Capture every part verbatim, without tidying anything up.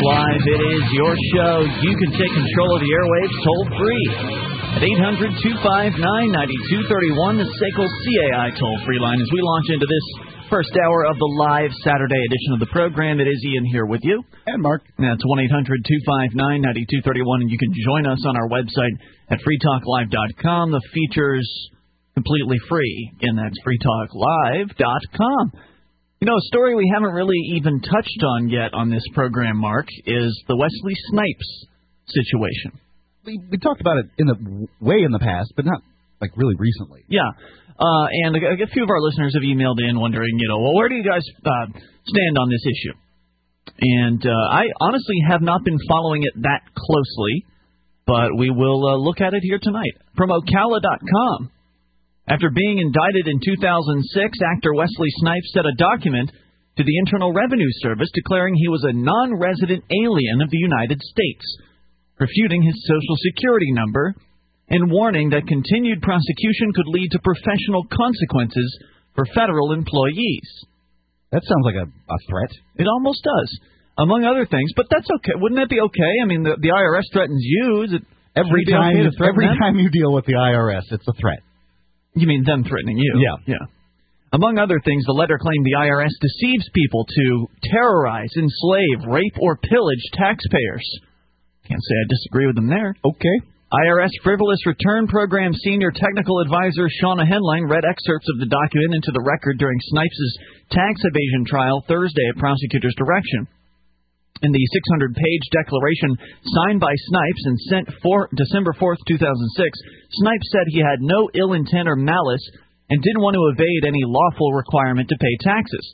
Live. It is your show. You can take control of the airwaves toll-free at eight hundred, two five nine, nine two three one, the S A C L C A I toll-free line. As we launch into this first hour of the live Saturday edition of the program, it is Ian here with you. And Mark. That's one eight hundred, two five nine, nine two three one, and you can join us on our website at free talk live dot com. The feature's completely free, and that's free talk live dot com. You know, a story we haven't really even touched on yet on this program, Mark, is the Wesley Snipes situation. We, we talked about it in the way in the past, but not, like, really recently. Yeah. Uh, and a, a few of our listeners have emailed in wondering, you know, well, where do you guys uh, stand on this issue? And uh, I honestly have not been following it that closely, but we will uh, look at it here tonight. From Ocala dot com. After being indicted in two thousand six, actor Wesley Snipes sent a document to the Internal Revenue Service declaring he was a non-resident alien of the United States, refuting his Social Security number, and warning that continued prosecution could lead to professional consequences for federal employees. That sounds like a, a threat. It almost does, among other things, but that's okay. Wouldn't that be okay? I mean, the, the I R S threatens you. Is it every time, okay to every them? time you deal with the I R S, it's a threat. You mean them threatening you? Yeah. Yeah. Among other things, the letter claimed the I R S deceives people to terrorize, enslave, rape, or pillage taxpayers. Can't say I disagree with them there. Okay. I R S Frivolous Return Program Senior Technical Advisor Shauna Henling read excerpts of the document into the record during Snipes' tax evasion trial Thursday at prosecutor's direction. In the six hundred page declaration signed by Snipes and sent for December fourth, two thousand six, Snipes said he had no ill intent or malice and didn't want to evade any lawful requirement to pay taxes.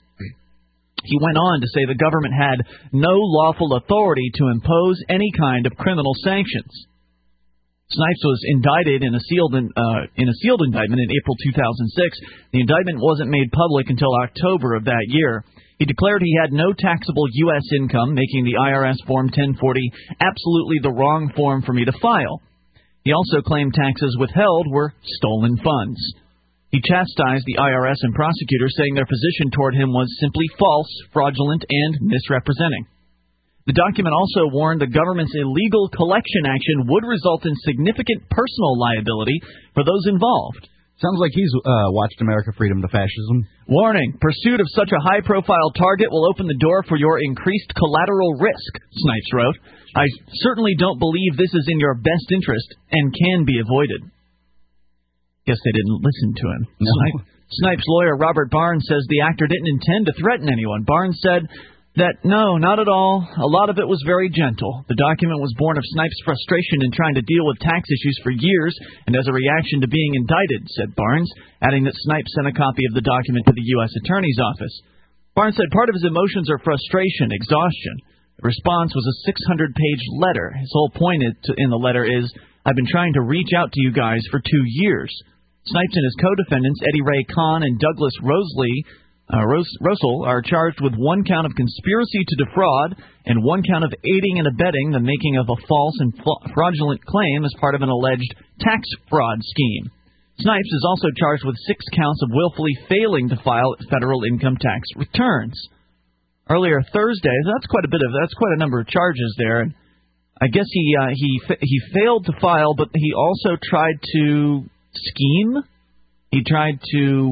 He went on to say the government had no lawful authority to impose any kind of criminal sanctions. Snipes was indicted in a sealed in, uh, in a sealed indictment in April two thousand six. The indictment wasn't made public until October of that year. He declared he had no taxable U S income, making the I R S Form ten forty absolutely the wrong form for me to file. He also claimed taxes withheld were stolen funds. He chastised the I R S and prosecutors, saying their position toward him was simply false, fraudulent, and misrepresenting. The document also warned the government's illegal collection action would result in significant personal liability for those involved. Sounds like he's uh, watched America Freedom to Fascism. Warning, pursuit of such a high-profile target will open the door for your increased collateral risk, Snipes wrote. I certainly don't believe this is in your best interest and can be avoided. Guess they didn't listen to him. No. Snipes' lawyer, Robert Barnes, says the actor didn't intend to threaten anyone. Barnes said that, no, not at all. A lot of it was very gentle. The document was born of Snipes' frustration in trying to deal with tax issues for years and as a reaction to being indicted, said Barnes, adding that Snipes sent a copy of the document to the U S Attorney's Office. Barnes said part of his emotions are frustration, exhaustion. The response was a six hundred page letter. His whole point in the letter is, I've been trying to reach out to you guys for two years. Snipes and his co-defendants, Eddie Ray Kahn and Douglas Rosley, Uh, Russell are charged with one count of conspiracy to defraud and one count of aiding and abetting the making of a false and fraudulent claim as part of an alleged tax fraud scheme. Snipes is also charged with six counts of willfully failing to file federal income tax returns. Earlier Thursday, that's quite a bit of that's quite a number of charges there. And I guess he uh, he he failed to file, but he also tried to scheme. He tried to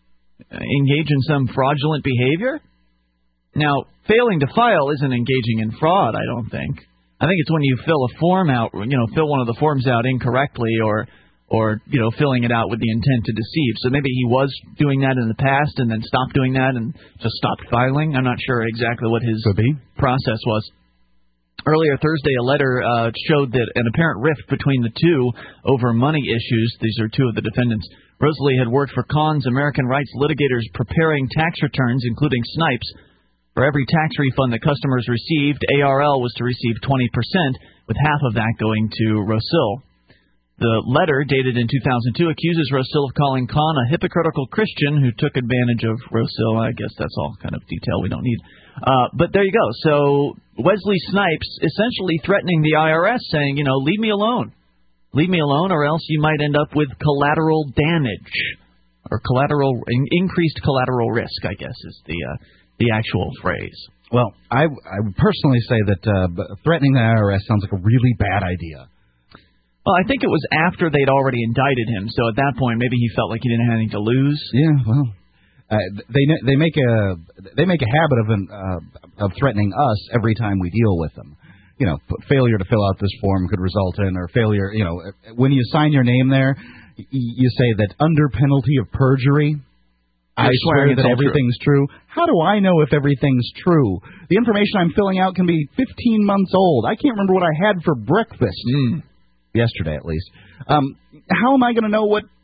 engage in some fraudulent behavior? Now, failing to file isn't engaging in fraud, I don't think. I think it's when you fill a form out, you know, fill one of the forms out incorrectly or, or you know, filling it out with the intent to deceive. So maybe he was doing that in the past and then stopped doing that and just stopped filing. I'm not sure exactly what his process was. Earlier Thursday, a letter uh, showed that an apparent rift between the two over money issues. These are two of the defendants. Rosalie had worked for Kahn's American rights litigators preparing tax returns, including Snipes. For every tax refund that customers received, A R L was to receive twenty percent, with half of that going to Rosil. The letter, dated in two thousand two, accuses Rosil of calling Kahn a hypocritical Christian who took advantage of Rosil. I guess that's all kind of detail we don't need. Uh, but there you go. So Wesley Snipes essentially threatening the I R S, saying, you know, leave me alone. Leave me alone or else you might end up with collateral damage or collateral in, increased collateral risk, I guess, is the uh, the actual phrase. Well, I, I would personally say that uh, threatening the I R S sounds like a really bad idea. Well, I think it was after they'd already indicted him, so at that point maybe he felt like he didn't have anything to lose. Yeah, well, uh, they they make a they make a habit of uh, of threatening us every time we deal with them. You know, failure to fill out this form could result in, or failure. You know, when you sign your name there, you say that under penalty of perjury, I swear that everything's true. true. How do I know if everything's true? The information I'm filling out can be fifteen months old. I can't remember what I had for breakfast. Mm. Yesterday, at least. Um, how am I going to know what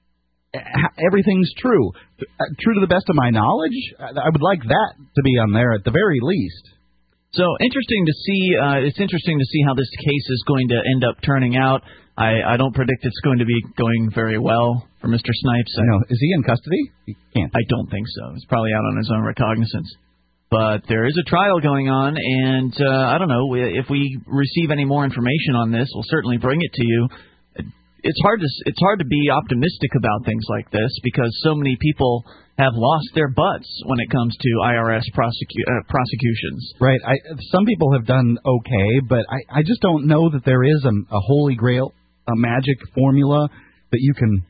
how everything's true? Uh, true to the best of my knowledge? I would like that to be on there at the very least. So interesting to see. Uh, it's interesting to see how this case is going to end up turning out. I, I don't predict it's going to be going very well for Mister Snipes. I know. Is he in custody? He can't. I don't think so. He's probably out on his own recognizance. But there is a trial going on, and uh, I don't know, if we receive any more information on this, we'll certainly bring it to you. It's hard to it's hard to be optimistic about things like this because so many people have lost their butts when it comes to I R S prosecu- uh, prosecutions. Right. I, some people have done okay, but I, I just don't know that there is a, a holy grail, a magic formula that you can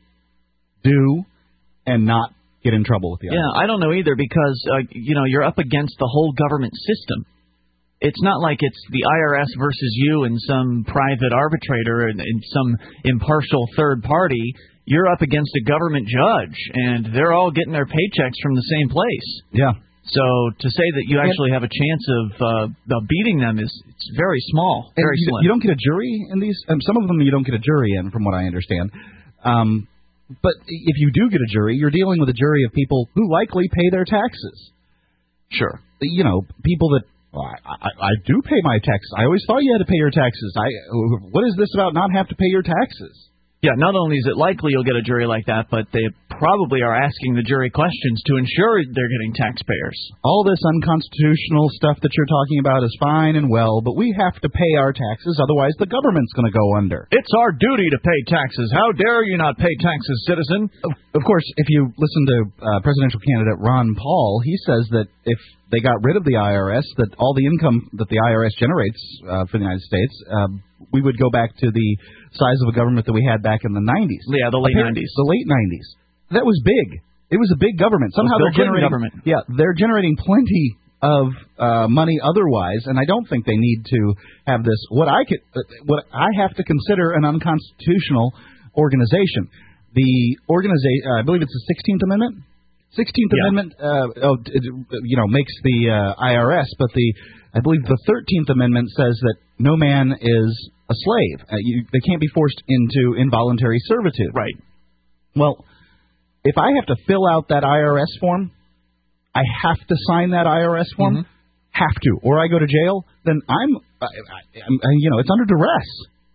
do and not get in trouble with the I R S. Yeah, I don't know either because, uh, you know, you're up against the whole government system. It's not like it's the I R S versus you and some private arbitrator and, and some impartial third party. You're up against a government judge, and they're all getting their paychecks from the same place. Yeah. So to say that you actually have a chance of, uh, of beating them is it's very small, very you, slim. You don't get a jury in these. Um, some of them you don't get a jury in, from what I understand. Um, but if you do get a jury, you're dealing with a jury of people who likely pay their taxes. Sure. You know, people that well, I, I, I do pay my taxes. I always thought you had to pay your taxes. I what is this about not have to pay your taxes? Yeah, not only is it likely you'll get a jury like that, but they probably are asking the jury questions to ensure they're getting taxpayers. All this unconstitutional stuff that you're talking about is fine and well, but we have to pay our taxes, otherwise the government's going to go under. It's our duty to pay taxes. How dare you not pay taxes, citizen? Of course, if you listen to uh, presidential candidate Ron Paul, he says that if they got rid of the I R S, that all the income that the I R S generates uh, for the United States, uh, we would go back to the size of a government that we had back in the nineties. Yeah, the late Apparently, nineties. The late nineties. That was big. It was a big government. Somehow they're generating government. Yeah, they're generating plenty of uh, money otherwise, and I don't think they need to have this. What I could, uh, what I have to consider an unconstitutional organization. The organization, uh, I believe it's the sixteenth Amendment. sixteenth Yeah. Amendment, uh, oh, you know, makes the uh, I R S, but the I believe the thirteenth Amendment says that no man is a slave. Uh, you, they can't be forced into involuntary servitude. Right. Well, if I have to fill out that I R S form, I have to sign that I R S form, mm-hmm. have to, or I go to jail, then I'm, I, I, I'm you know, it's under duress.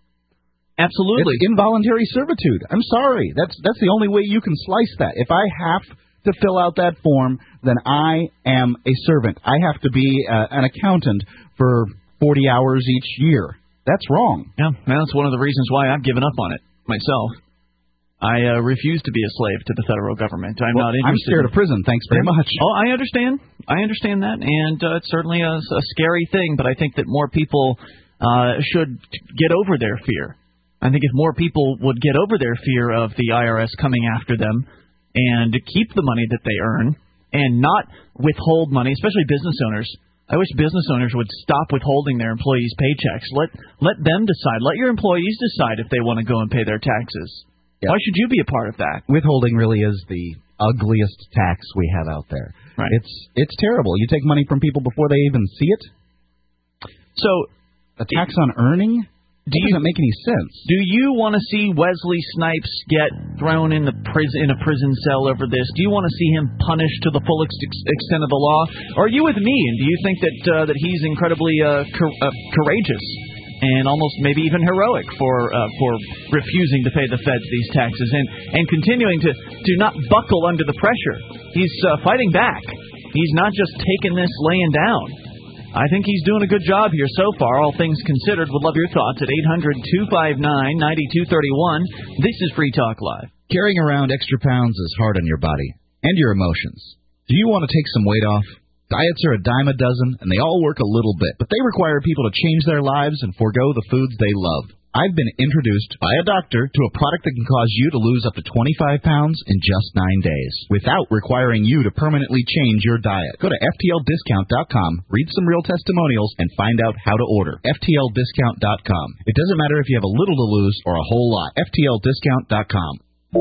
Absolutely. It's involuntary servitude. I'm sorry. That's that's the only way you can slice that. If I have to fill out that form, then I am a servant. I have to be uh, an accountant for forty hours each year. That's wrong. Yeah, that's one of the reasons why I've given up on it myself. I uh, refuse to be a slave to the federal government. I'm well, not interested. I'm scared of prison. Thanks very much. Oh, I understand. I understand that, and uh, it's certainly a, a scary thing. But I think that more people uh, should get over their fear. I think if more people would get over their fear of the I R S coming after them and keep the money that they earn and not withhold money, especially business owners. I wish business owners would stop withholding their employees' paychecks. Let let them decide. Let your employees decide if they want to go and pay their taxes. Yeah. Why should you be a part of that? Withholding really is the ugliest tax we have out there. Right. It's it's terrible. You take money from people before they even see it. So a tax on earning? Do that you, doesn't make any sense. Do you want to see Wesley Snipes get thrown in the prison in a prison cell over this? Do you want to see him punished to the full ex- extent of the law? Or are you with me? And do you think that uh, that he's incredibly uh, cor- uh, courageous and almost maybe even heroic for uh, for refusing to pay the feds these taxes and, and continuing to, to not buckle under the pressure? He's uh, fighting back. He's not just taking this laying down. I think he's doing a good job here so far, all things considered. Would love your thoughts at eight hundred, two five nine, nine two three one. This is Free Talk Live. Carrying around extra pounds is hard on your body and your emotions. Do you want to take some weight off? Diets are a dime a dozen, and they all work a little bit, but they require people to change their lives and forego the foods they love. I've been introduced by a doctor to a product that can cause you to lose up to twenty-five pounds in just nine days, without requiring you to permanently change your diet. Go to F T L discount dot com, read some real testimonials, and find out how to order. F T L discount dot com. It doesn't matter if you have a little to lose or a whole lot. F T L discount dot com.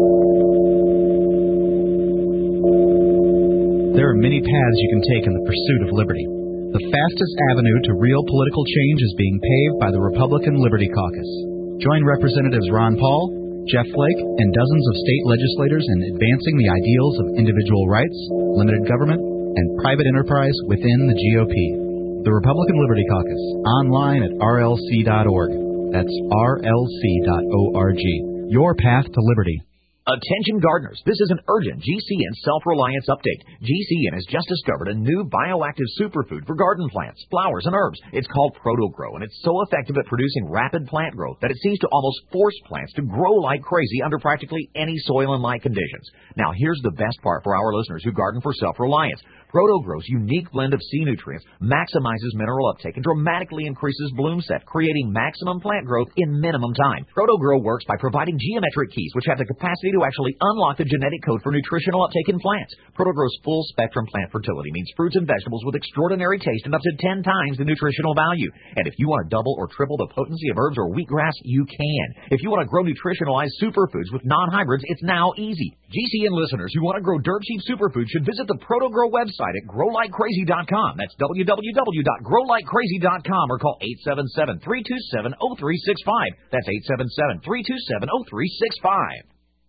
There are many paths you can take in the pursuit of liberty. The fastest avenue to real political change is being paved by the Republican Liberty Caucus. Join Representatives Ron Paul, Jeff Flake, and dozens of state legislators in advancing the ideals of individual rights, limited government, and private enterprise within the G O P. The Republican Liberty Caucus, online at R L C dot org. That's R L C dot org. Your path to liberty. Attention gardeners, this is an urgent G C N self-reliance update. G C N has just discovered a new bioactive superfood for garden plants, flowers, and herbs. It's called ProtoGrow, and it's so effective at producing rapid plant growth that it seems to almost force plants to grow like crazy under practically any soil and light conditions. Now, here's the best part for our listeners who garden for self-reliance. ProtoGrow's unique blend of C nutrients maximizes mineral uptake and dramatically increases bloom set, creating maximum plant growth in minimum time. ProtoGrow works by providing geometric keys which have the capacity to actually unlock the genetic code for nutritional uptake in plants. ProtoGrow's full-spectrum plant fertility means fruits and vegetables with extraordinary taste and up to ten times the nutritional value. And if you want to double or triple the potency of herbs or wheatgrass, you can. If you want to grow nutritionalized superfoods with non-hybrids, it's now easy. G C N listeners who want to grow dirt cheap superfoods should visit the ProtoGrow website at grow like crazy dot com. That's w w w dot grow like crazy dot com or call eight seven seven, three two seven, zero three six five. That's eight seven seven, three two seven, zero three six five.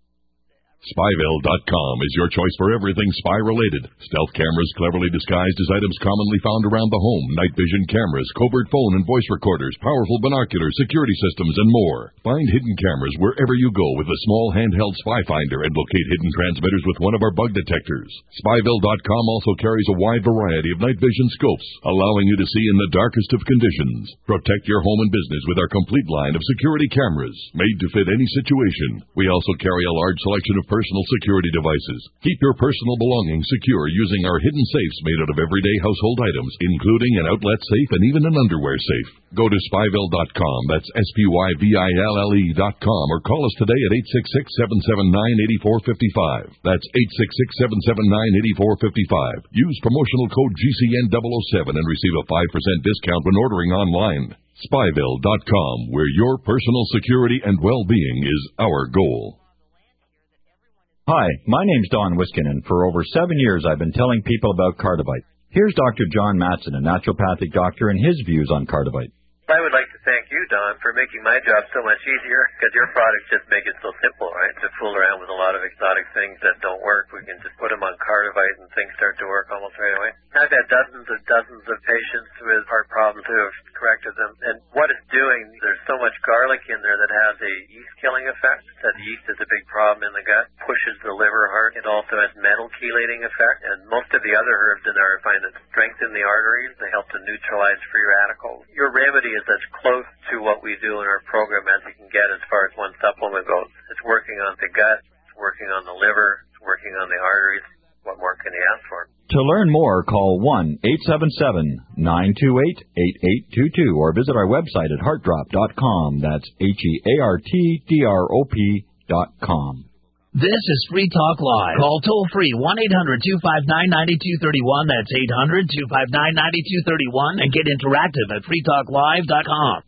Spyville dot com is your choice for everything spy-related. Stealth cameras cleverly disguised as items commonly found around the home, night vision cameras, covert phone and voice recorders, powerful binoculars, security systems, and more. Find hidden cameras wherever you go with a small handheld spy finder and locate hidden transmitters with one of our bug detectors. Spyville dot com also carries a wide variety of night vision scopes, allowing you to see in the darkest of conditions. Protect your home and business with our complete line of security cameras, made to fit any situation. We also carry a large selection of personal security devices. Keep your personal belongings secure using our hidden safes made out of everyday household items, including an outlet safe and even an underwear safe. Go to Spyville dot com, that's S P Y V I L L E dot com, or call us today at eight six six, seven seven nine, eight four five five. That's eight six six, seven seven nine, eight four five five. Use promotional code G C N double oh seven and receive a five percent discount when ordering online. Spyville dot com, where your personal security and well-being is our goal. Hi, my name's Don Wiskin, and for over seven years I've been telling people about Cardivite. Here's Doctor John Matson, a naturopathic doctor, and his views on Cardivite. I would like to thank you, Don, for making my job so much easier, because your products just make it so simple, right? To fool around with a lot of exotic things that don't work, we can just put them on Cardivite and things start to work almost right away. I've had dozens and dozens of patients with heart problems who have corrected them, and what it's doing, there's so much garlic in there that has a yeast-killing effect. That yeast is a big problem in the gut, pushes the liver hard. It also has metal chelating effect, and most of the other herbs in there I find that strengthen the arteries. They help to neutralize free radicals. Your remedy is as close to what we do in our program as you can get as far as one supplement goes. It's working on the gut, it's working on the liver, it's working on the arteries. What more can you ask for? To learn more, call one eight seven seven, nine two eight, eight eight two two or visit our website at heart drop dot com. That's H E A R T D R O P dot com. This is Free Talk Live. Call toll-free one eight hundred, two five nine, nine two three one. That's eight hundred, two five nine, nine two three one. And get interactive at free talk live dot com.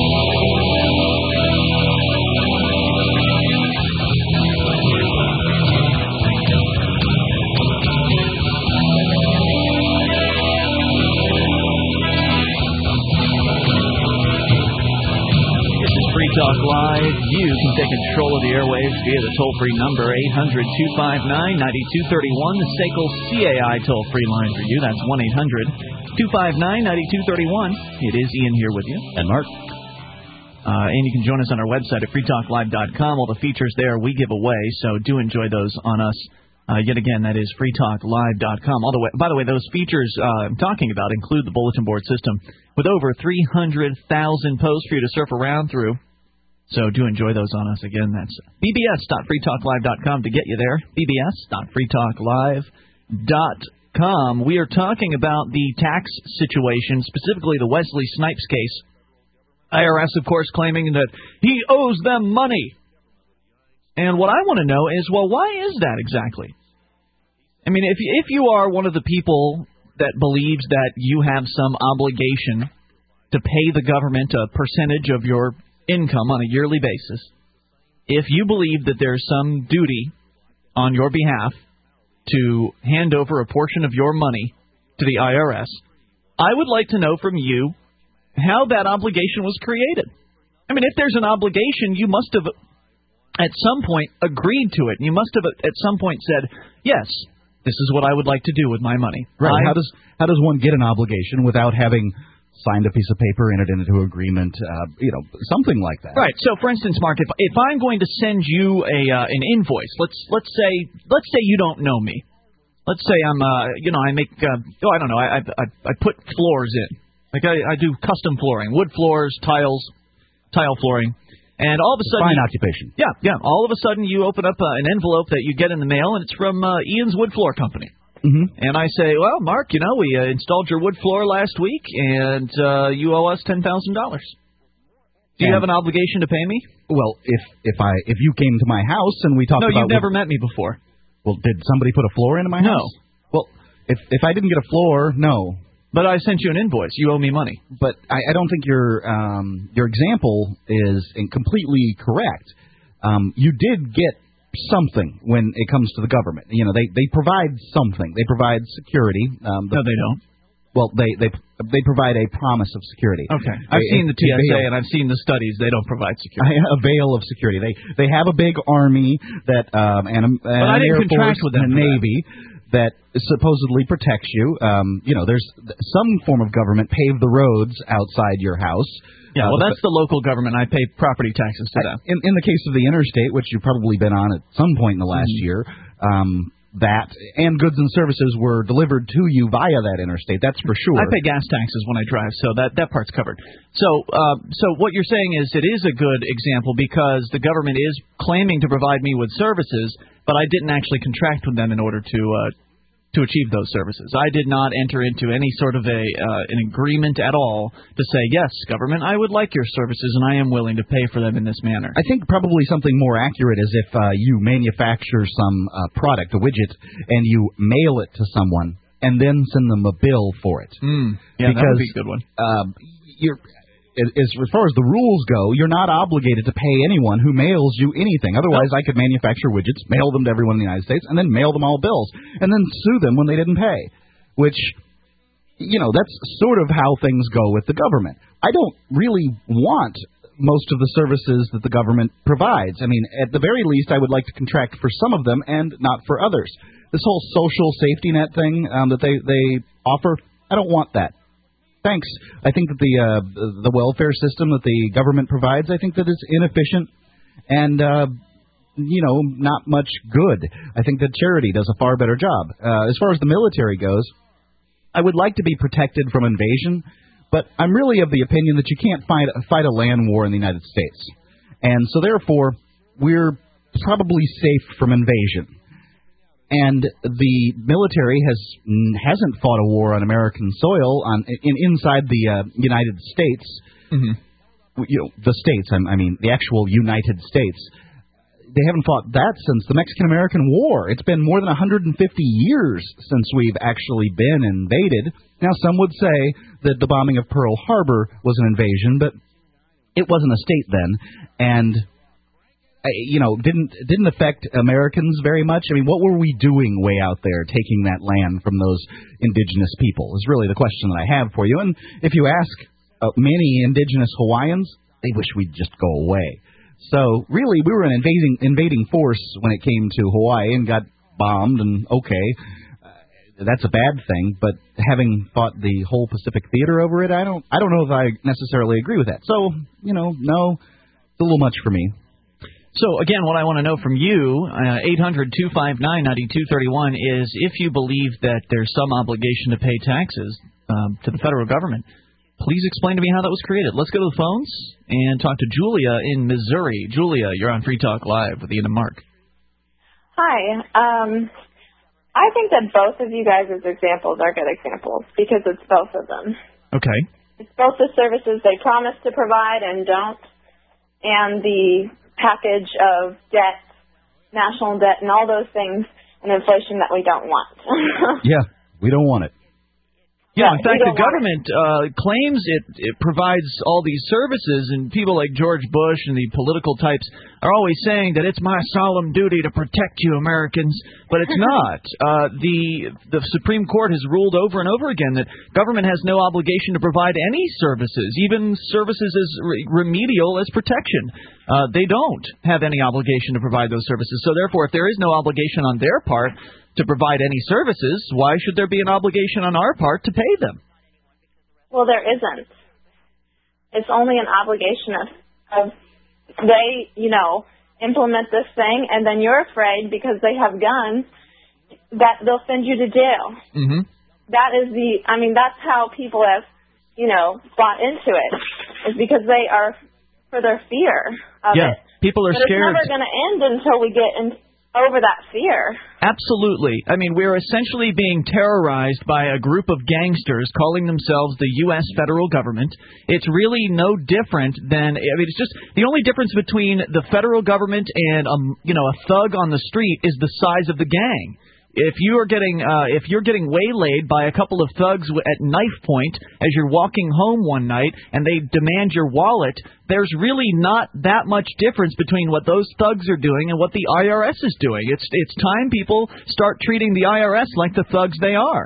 Talk Live. You can take control of the airwaves via the toll-free number eight hundred, two five nine, nine two three one, the S A C L C A I toll-free line for you. That's one eight hundred, two five nine, nine two three one. It is Ian here with you. And Mark. Uh, and you can join us on our website at free talk live dot com. All the features there we give away, so do enjoy those on us. Uh, yet again, that is free talk live dot com. All the way, by the way, those features uh, I'm talking about include the bulletin board system with over three hundred thousand posts for you to surf around through. So do enjoy those on us. Again, that's b b s dot free talk live dot com to get you there. b b s dot free talk live dot com. We are talking about the tax situation, specifically the Wesley Snipes case. I R S, of course, claiming that he owes them money. And what I want to know is, well, why is that exactly? I mean, if if you are one of the people that believes that you have some obligation to pay the government a percentage of your income on a yearly basis, if you believe that there's some duty on your behalf to hand over a portion of your money to the I R S, I would like to know from you how that obligation was created. I mean, if there's an obligation, you must have at some point agreed to it. You must have at some point said, yes, this is what I would like to do with my money. Right. I, how does how does one get an obligation without having signed a piece of paper, entered into an agreement, uh, you know, something like that? Right. So, for instance, Mark, if if I'm going to send you a uh, an invoice, let's let's say let's say you don't know me. Let's say I'm uh you know I make uh, oh I don't know I I I put floors in, like I, I do custom flooring, wood floors, tiles, tile flooring. And all of a sudden, fine occupation. Yeah, yeah. All of a sudden, you open up uh, an envelope that you get in the mail, and it's from uh, Ian's Wood Floor Company. Mm-hmm. And I say, well, Mark, you know, we uh, installed your wood floor last week, and uh, you owe us ten thousand dollars. Do you and, have an obligation to pay me? Well, if if I if you came to my house and we talked no, about... No, you've never met me before. Well, did somebody put a floor into my no. house? No. Well, if if I didn't get a floor, no. But I sent you an invoice. You owe me money. But I, I don't think your um, your example is completely correct. Um, you did get something when it comes to the government. You know, they, they provide something. They provide security. Um, the, no, they don't. Well, they, they they provide a promise of security. Okay. I've a, seen the T S A a, and I've seen the studies. They don't provide security. A veil of security. They they have a big army that um, and, a, and but I an didn't Air contract Force with them and a Navy that. that supposedly protects you. Um, you know, there's some form of government paved the roads outside your house. Yeah, well, uh, that's the local government. I pay property taxes to them. In, in the case of the interstate, which you've probably been on at some point in the last mm-hmm. year, um, that and goods and services were delivered to you via that interstate. That's for sure. I pay gas taxes when I drive, so that, that part's covered. So, uh, so what you're saying is it is a good example because the government is claiming to provide me with services, but I didn't actually contract with them in order to uh, to achieve those services. I did not enter into any sort of a uh, an agreement at all to say, yes, government, I would like your services, and I am willing to pay for them in this manner. I think probably something more accurate is if uh, you manufacture some uh, product, a widget, and you mail it to someone, and then send them a bill for it. Mm. Yeah, because, that would be a good one. Uh, you're... As, as far as the rules go, you're not obligated to pay anyone who mails you anything. Otherwise, I could manufacture widgets, mail them to everyone in the United States, and then mail them all bills, and then sue them when they didn't pay, which, you know, that's sort of how things go with the government. I don't really want most of the services that the government provides. I mean, at the very least, I would like to contract for some of them and not for others. This whole social safety net thing um, that they, they offer, I don't want that. Thanks. I think that the uh, the welfare system that the government provides, I think that it's inefficient and, uh, you know, not much good. I think that charity does a far better job. Uh, as far as the military goes, I would like to be protected from invasion, but I'm really of the opinion that you can't fight, fight a land war in the United States. And so, therefore, we're probably safe from invasion. And the military has hasn't fought a war on American soil on in, inside the uh, United States. Mm-hmm. You know, the states. I mean, the actual United States. They haven't fought that since the Mexican-American War. It's been more than one hundred fifty years since we've actually been invaded. Now, some would say that the bombing of Pearl Harbor was an invasion, but it wasn't a state then, and. You know, didn't didn't affect Americans very much. I mean, what were we doing way out there taking that land from those indigenous people is really the question that I have for you. And if you ask uh, many indigenous Hawaiians, they wish we'd just go away. So really, we were an invading invading force when it came to Hawaii and got bombed. And okay, uh, that's a bad thing. But having fought the whole Pacific Theater over it, I don't I don't know if I necessarily agree with that. So you know, no, it's a little much for me. So, again, what I want to know from you, uh, eight hundred two five nine nine two three one, is if you believe that there's some obligation to pay taxes um, to the federal government, please explain to me how that was created. Let's go to the phones and talk to Julia in Missouri. Julia, you're on Free Talk Live with Ian and Mark. Hi. Um, I think that both of you guys' examples are good examples because it's both of them. Okay. It's both the services they promise to provide and don't, and the package of debt, national debt, and all those things, and inflation that we don't want. Yeah, we don't want it. Yeah, Yeah, in fact, we the don't government uh, claims it, it provides all these services, and people like George Bush and the political types are always saying that it's my solemn duty to protect you Americans, but it's not. Uh, the the Supreme Court has ruled over and over again that government has no obligation to provide any services, even services as re- remedial as protection. Uh, they don't have any obligation to provide those services. So therefore, if there is no obligation on their part to provide any services, why should there be an obligation on our part to pay them? Well, there isn't. It's only an obligation of, of they, you know, implement this thing, and then you're afraid because they have guns that they'll send you to jail. Mm-hmm. That is the, I mean, that's how people have, you know, bought into it, is because they are for their fear of yeah, it. people are but scared. It's never going to end until we get in, over that fear. Absolutely. I mean, we're essentially being terrorized by a group of gangsters calling themselves the U S federal government. It's really no different than, I mean, it's just the only difference between the federal government and, um, you know, a thug on the street is the size of the gang. If you are getting uh, if you're getting waylaid by a couple of thugs at knife point as you're walking home one night and they demand your wallet, there's really not that much difference between what those thugs are doing and what the I R S is doing. It's it's time people start treating the I R S like the thugs they are.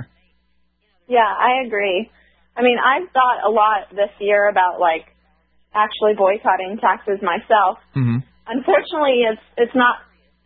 Yeah, I agree. I mean, I've thought a lot this year about, like, actually boycotting taxes myself. Mm-hmm. Unfortunately, it's it's not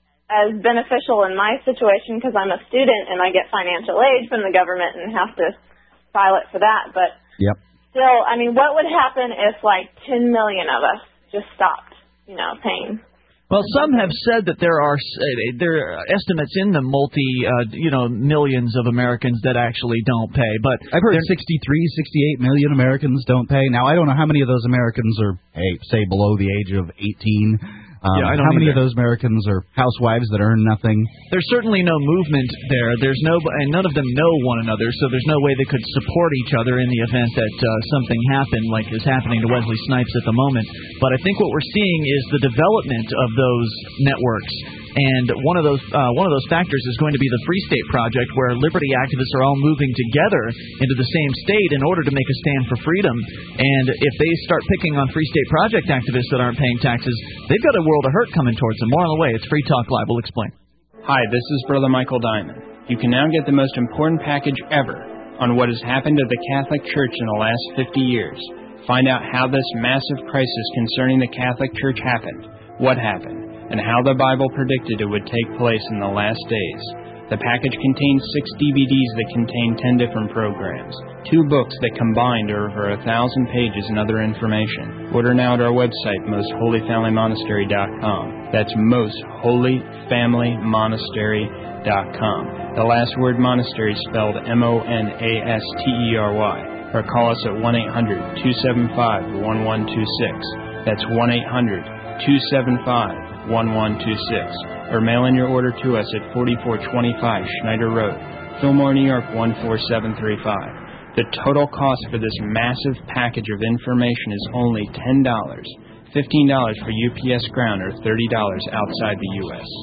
as beneficial in my situation because I'm a student and I get financial aid from the government and have to file it for that. But yep. still, I mean, what would happen if like ten million of us just stopped, you know, paying? Well, some have said that there are uh, there are estimates in the multi, uh, you know, millions of Americans that actually don't pay. But I've heard sixty-three, sixty-eight million Americans don't pay. Now, I don't know how many of those Americans are, hey, say, below the age of eighteen. Um, yeah, I don't how many either. of those Americans are housewives that earn nothing? There's certainly no movement there. There's no, and none of them know one another, so there's no way they could support each other in the event that uh, something happened, like is happening to Wesley Snipes at the moment. But I think what we're seeing is the development of those networks. And one of those uh, one of those factors is going to be the Free State Project, where liberty activists are all moving together into the same state in order to make a stand for freedom. And if they start picking on Free State Project activists that aren't paying taxes, they've got a world of hurt coming towards them. More on the way. It's Free Talk Live. We'll explain. Hi, this is Brother Michael Diamond. You can now get the most important package ever on what has happened to the Catholic Church in the last fifty years. Find out how this massive crisis concerning the Catholic Church happened, what happened, and how the Bible predicted it would take place in the last days. The package contains six D V Ds that contain ten different programs, two books that combined are over a thousand pages and other information. Order now at our website, most holy family monastery dot com. That's most holy family monastery dot com. The last word monastery spelled M O N A S T E R Y. Or call us at one eight hundred two seven five one one two six. That's one eight hundred two seven five one one two six. Or mail in your order to us at forty-four twenty-five Schneider Road, Fillmore, New York one four seven three five. The total cost for this massive package of information is only ten dollars. fifteen dollars for U P S ground or thirty dollars outside the U S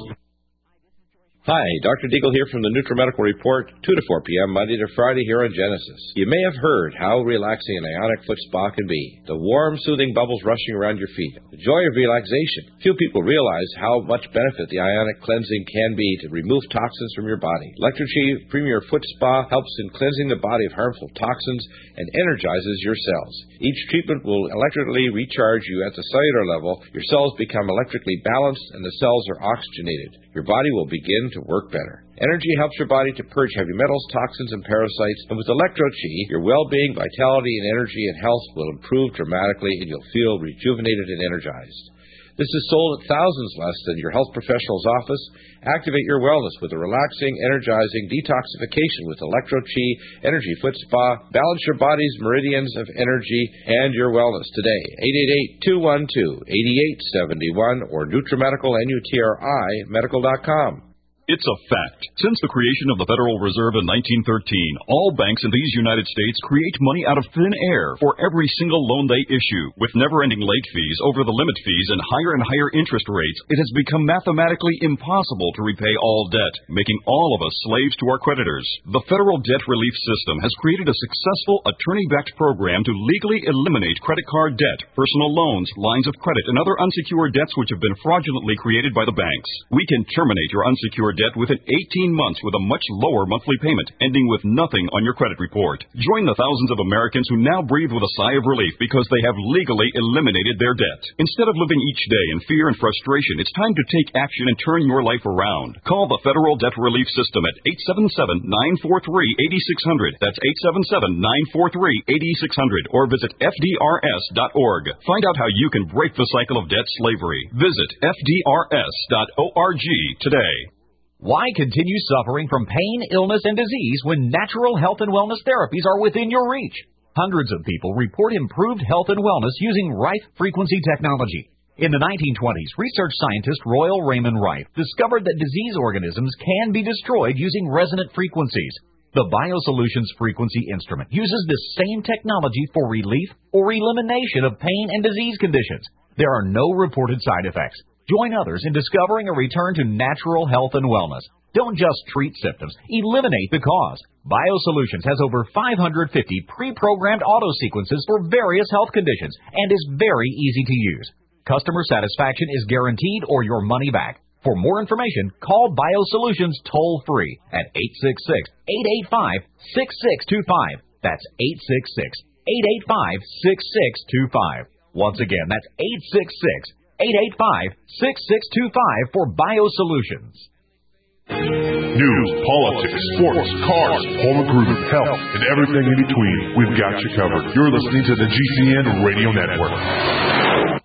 Hi, Doctor Deagle here from the NutriMedical Report, two to four p.m., Monday to Friday here on Genesis. You may have heard how relaxing an ionic foot spa can be. The warm, soothing bubbles rushing around your feet. The joy of relaxation. Few people realize how much benefit the ionic cleansing can be to remove toxins from your body. ElectroChi Premier Foot Spa helps in cleansing the body of harmful toxins and energizes your cells. Each treatment will electrically recharge you at the cellular level. Your cells become electrically balanced and the cells are oxygenated. Your body will begin to work better. Energy helps your body to purge heavy metals, toxins, and parasites. And with ElectroChi, your well-being, vitality, and energy and health will improve dramatically, and you'll feel rejuvenated and energized. This is sold at thousands less than your health professional's office. Activate your wellness with a relaxing, energizing detoxification with ElectroChi Energy Foot Spa. Balance your body's meridians of energy and your wellness today. eight eight eight, two one two, eight eight seven one or NutriMedical, N U T R I, medical dot com. It's a fact. Since the creation of the Federal Reserve in nineteen thirteen, all banks in these United States create money out of thin air for every single loan they issue. With never-ending late fees, over-the-limit fees, and higher and higher interest rates, it has become mathematically impossible to repay all debt, making all of us slaves to our creditors. The Federal Debt Relief System has created a successful attorney-backed program to legally eliminate credit card debt, personal loans, lines of credit, and other unsecured debts which have been fraudulently created by the banks. We can terminate your unsecured debt within eighteen months with a much lower monthly payment, ending with nothing on your credit report. Join the thousands of Americans who now breathe with a sigh of relief because they have legally eliminated their debt. Instead of living each day in fear and frustration, it's time to take action and turn your life around. Call the Federal Debt Relief System at eight seven seven, nine four three, eight six zero zero. That's eight seven seven, nine four three, eight six zero zero. Or visit F D R S dot org. Find out how you can break the cycle of debt slavery. Visit F D R S dot org today. Why continue suffering from pain, illness, and disease when natural health and wellness therapies are within your reach? Hundreds of people report improved health and wellness using Rife frequency technology. In the nineteen twenties, research scientist Royal Raymond Rife discovered that disease organisms can be destroyed using resonant frequencies. The BioSolutions frequency instrument uses this same technology for relief or elimination of pain and disease conditions. There are no reported side effects. Join others in discovering a return to natural health and wellness. Don't just treat symptoms, eliminate the cause. BioSolutions has over five hundred fifty pre-programmed auto sequences for various health conditions and is very easy to use. Customer satisfaction is guaranteed or your money back. For more information, call BioSolutions toll-free at eight six six, eight eight five, six six two five. That's eight six six, eight eight five, six six two five. Once again, that's eight six six, eight eight five, six six two five for BioSolutions. News, politics, sports, cars, home improvement, health, and everything in between. We've got you covered. You're listening to the G C N Radio Network.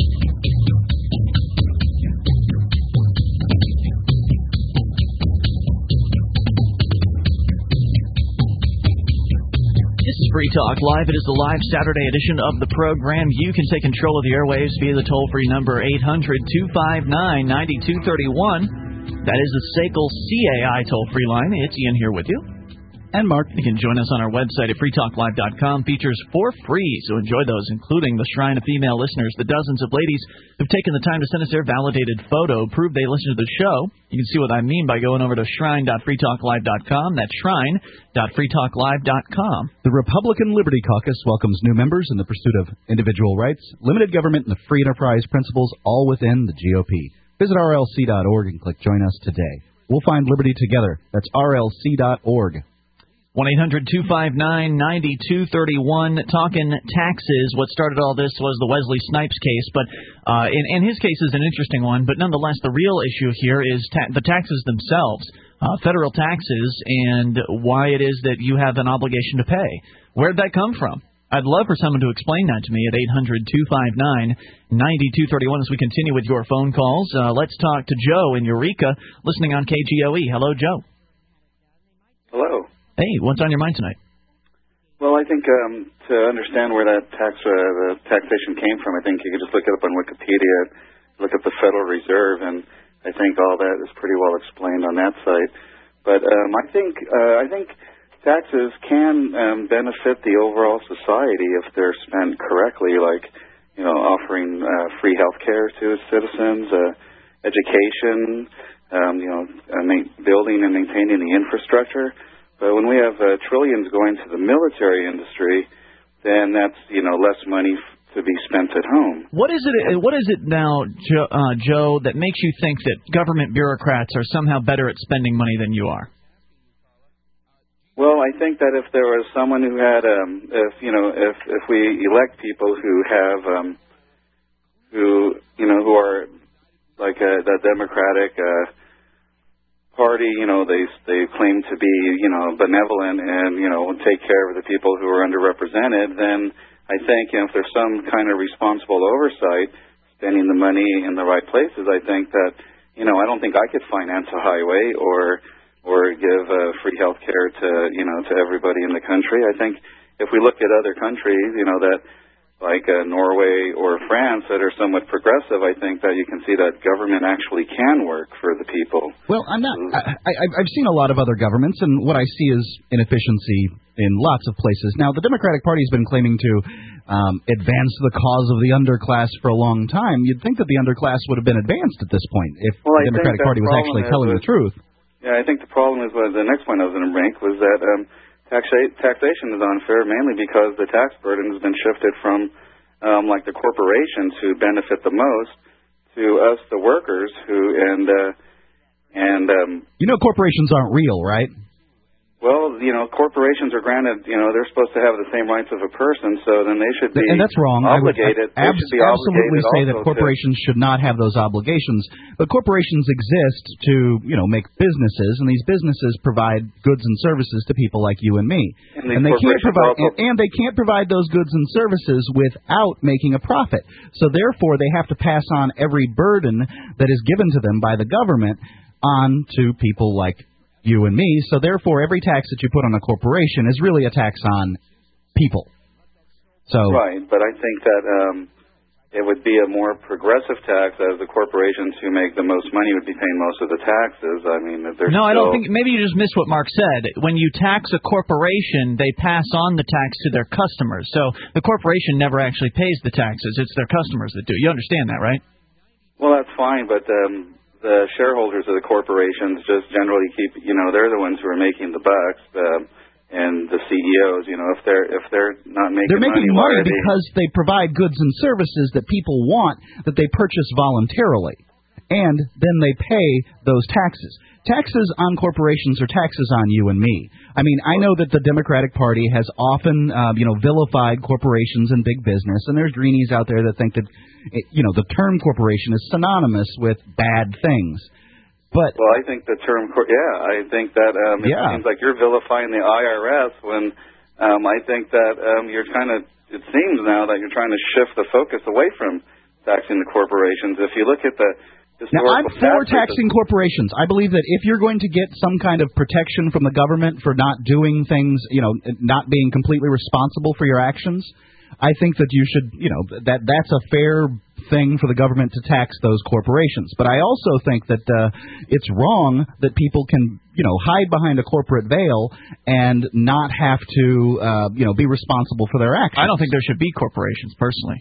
This is Free Talk Live. It is the live Saturday edition of the program. You can take control of the airwaves via the toll-free number eight hundred, two five nine, nine two three one. That is the S A C L C A I toll-free line. It's Ian here with you. And Mark. You can join us on our website at free talk live dot com. Features for free, so enjoy those, including the Shrine of Female Listeners, the dozens of ladies who've taken the time to send us their validated photo, prove they listen to the show. You can see what I mean by going over to shrine dot free talk live dot com. That's shrine dot free talk live dot com. The Republican Liberty Caucus welcomes new members in the pursuit of individual rights, limited government, and the free enterprise principles, all within the G O P. Visit R L C dot org and click Join Us today. We'll find liberty together. That's R L C dot org. one eight hundred, two five nine, nine two three one. Talking taxes. What started all this was the Wesley Snipes case, but uh, in, in his case is an interesting one. But nonetheless, the real issue here is ta- the taxes themselves, uh, federal taxes, and why it is that you have an obligation to pay. Where'd that come from? I'd love for someone to explain that to me at eight hundred, two five nine, nine two three one as we continue with your phone calls. Uh, let's talk to Joe in Eureka, listening on K G O E. Hello, Joe. Hello. Hey, what's on your mind tonight? Well, I think um, to understand where that tax uh, the taxation came from, I think you could just look it up on Wikipedia, look at the Federal Reserve, and I think all that is pretty well explained on that site. But um, I think uh, I think taxes can um, benefit the overall society if they're spent correctly, like you know, offering uh, free health care to its citizens, uh, education, um, you know, uh, ma- building and maintaining the infrastructure. But when we have uh, trillions going to the military industry, then that's, you know, less money f- to be spent at home. What is it? What is it now, Joe, uh, Joe, that makes you think that government bureaucrats are somehow better at spending money than you are? Well, I think that if there was someone who had, um, if you know, if if we elect people who have, um, who you know, who are like a, the Democratic. Uh, Party, you know, they they claim to be, you know, benevolent and, you know, take care of the people who are underrepresented, then I think, you know, if there's some kind of responsible oversight, spending the money in the right places, I think that, you know, I don't think I could finance a highway or or give uh, free health care to, you know, to everybody in the country. I think if we look at other countries, you know, that like uh, Norway or France that are somewhat progressive, I think that you can see that government actually can work for the people. Well, I'm not. I, I, I've seen a lot of other governments, and what I see is inefficiency in lots of places. Now, the Democratic Party has been claiming to um, advance the cause of the underclass for a long time. You'd think that the underclass would have been advanced at this point if well, the Democratic Party was actually telling with, the truth. Yeah, I think the problem is, well, the next point I was going to make was that um, taxa- taxation is unfair mainly because the tax burden has been shifted from um, like the corporations who benefit the most to us, the workers, who and uh, and um, you know corporations aren't real, right? Well, you know, corporations are granted, you know, they're supposed to have the same rights of a person, so then they should be and that's wrong. obligated. I would, I they should be absolutely obligated say that also corporations to, should not have those obligations. But corporations exist to, you know, make businesses, and these businesses provide goods and services to people like you and me. And, and they can't provide, also, and, and they can't provide those goods and services without making a profit. So therefore, they have to pass on every burden that is given to them by the government on to people like you and me, so therefore every tax that you put on a corporation is really a tax on people. So right, but I think that um, it would be a more progressive tax, as the corporations who make the most money would be paying most of the taxes. I mean, if there's no, still... I don't think. Maybe you just missed what Mark said. When you tax a corporation, they pass on the tax to their customers. So the corporation never actually pays the taxes; it's their customers that do. You understand that, right? Well, that's fine, but. Um, The shareholders of the corporations just generally keep, you know, they're the ones who are making the bucks, um, and the C E Os, you know, if they're if they're not making they're making money, money they... because they provide goods and services that people want that they purchase voluntarily, and then they pay those taxes. Taxes on corporations are taxes on you and me. I mean, I know that the Democratic Party has often, uh, you know, vilified corporations and big business, and there's greenies out there that think that, you know, the term corporation is synonymous with bad things. But well, I think the term, cor- yeah, I think that um, it yeah. seems like you're vilifying the I R S when um, I think that um, you're kind of, it seems now that you're trying to shift the focus away from taxing the corporations. If you look at the Now, I'm for taxing corporations. I believe that if you're going to get some kind of protection from the government for not doing things, you know, not being completely responsible for your actions, I think that you should, you know, that that's a fair thing for the government to tax those corporations. But I also think that uh, it's wrong that people can, you know, hide behind a corporate veil and not have to, uh, you know, be responsible for their actions. I don't think there should be corporations, personally.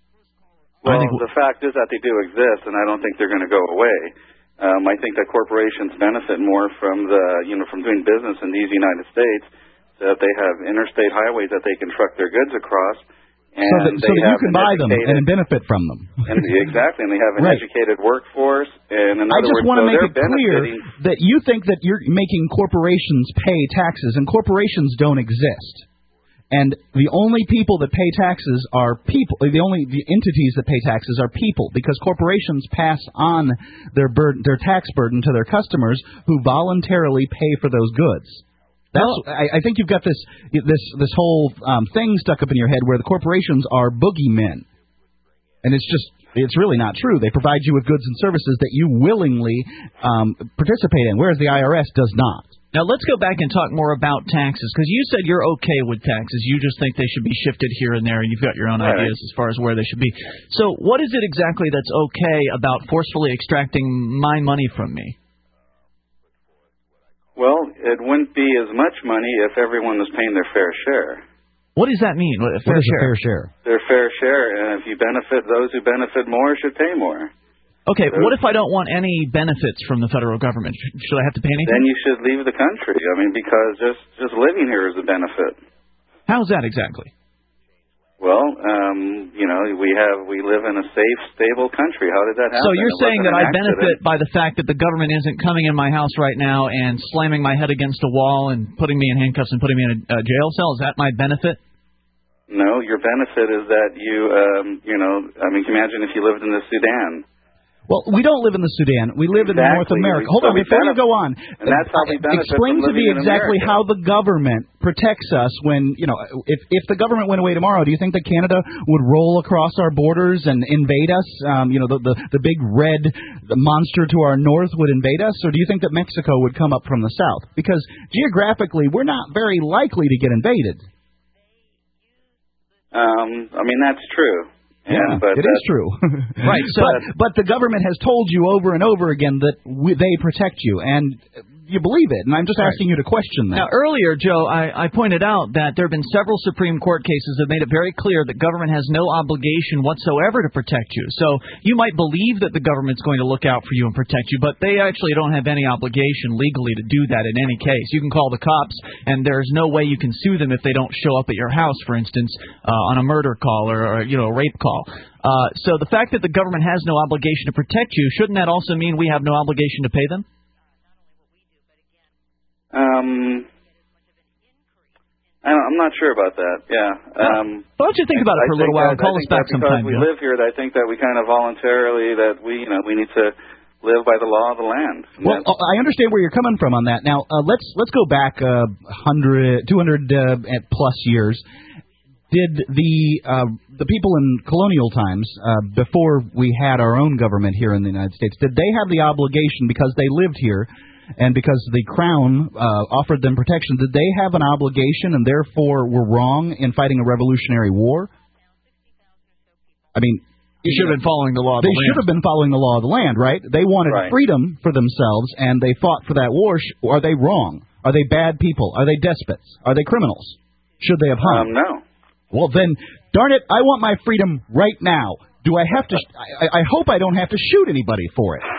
Well, I think the fact is that they do exist, and I don't think they're going to go away. Um, I think that corporations benefit more from the, you know, from doing business in these United States, so that they have interstate highways that they can truck their goods across, and so that, they so that have you can buy them and benefit from them. And exactly, and they have an right. educated workforce. And in I other just words, want to so make it clear that you think that you're making corporations pay taxes, and corporations don't exist. And the only people that pay taxes are people. The only the entities that pay taxes are people, because corporations pass on their burden, their tax burden to their customers, who voluntarily pay for those goods. That's. Well, I, I think you've got this this this whole um, thing stuck up in your head where the corporations are boogeymen, and it's just it's really not true. They provide you with goods and services that you willingly um, participate in, whereas the I R S does not. Now, let's go back and talk more about taxes, because you said you're okay with taxes. You just think they should be shifted here and there, and you've got your own All ideas right. as far as where they should be. So what is it exactly that's okay about forcefully extracting my money from me? Well, it wouldn't be as much money if everyone was paying their fair share. What does that mean? What, fair what is share? a fair share? Their fair share, and if you benefit, those who benefit more should pay more. Okay, so, what if I don't want any benefits from the federal government? Should I have to pay anything? Then you should leave the country. I mean, because just, just living here is a benefit. How's that exactly? Well, um, you know, we have we live in a safe, stable country. How did that happen? So you're it saying that I benefit accident. by the fact that the government isn't coming in my house right now and slamming my head against a wall and putting me in handcuffs and putting me in a, a jail cell? Is that my benefit? No, your benefit is that you, um, you know, I mean, can you imagine if you lived in the Sudan? Well, we don't live in the Sudan. We live exactly. in North America. Hold so on, before you go on. And that's how we benefit Explain from to me living in exactly America. how the government protects us when, you know, if if the government went away tomorrow, do you think that Canada would roll across our borders and invade us? Um, you know, the, the, the big red monster to our north would invade us? Or do you think that Mexico would come up from the south? Because geographically, we're not very likely to get invaded. Um, I mean, that's true. Yeah, and, but it is true. Right. So, but, but the government has told you over and over again that we, they protect you, and you believe it. And I'm just Right. asking you to question that. Now, earlier, Joe, I, I pointed out that there have been several Supreme Court cases that made it very clear that government has no obligation whatsoever to protect you. So you might believe that the government's going to look out for you and protect you, but they actually don't have any obligation legally to do that in any case. You can call the cops, and there's no way you can sue them if they don't show up at your house, for instance, uh, on a murder call or, or you know a rape call. Uh, so the fact that the government has no obligation to protect you, shouldn't that also mean we have no obligation to pay them? Um, I don't, I'm not sure about that. Yeah. Um, Why don't you think about it for a little while and call us back sometime? Because we live here, I think that we kind of voluntarily that we, you know, we need to live by the law of the land. Well, I understand where you're coming from on that. Now, uh, let's let's go back uh, one hundred, two hundred uh, plus years. Did the uh, the people in colonial times, uh, before we had our own government here in the United States, did they have the obligation, because they lived here and because the Crown uh, offered them protection, did they have an obligation and therefore were wrong in fighting a revolutionary war? I mean, you should have been following the law of the they land. should have been following the law of the land, right? They wanted Right. freedom for themselves, and they fought for that war. Are they wrong? Are they bad people? Are they despots? Are they criminals? Should they have hung? Um, no. Well, then, darn it, I want my freedom right now. Do I have to? Sh- I, I hope I don't have to shoot anybody for it.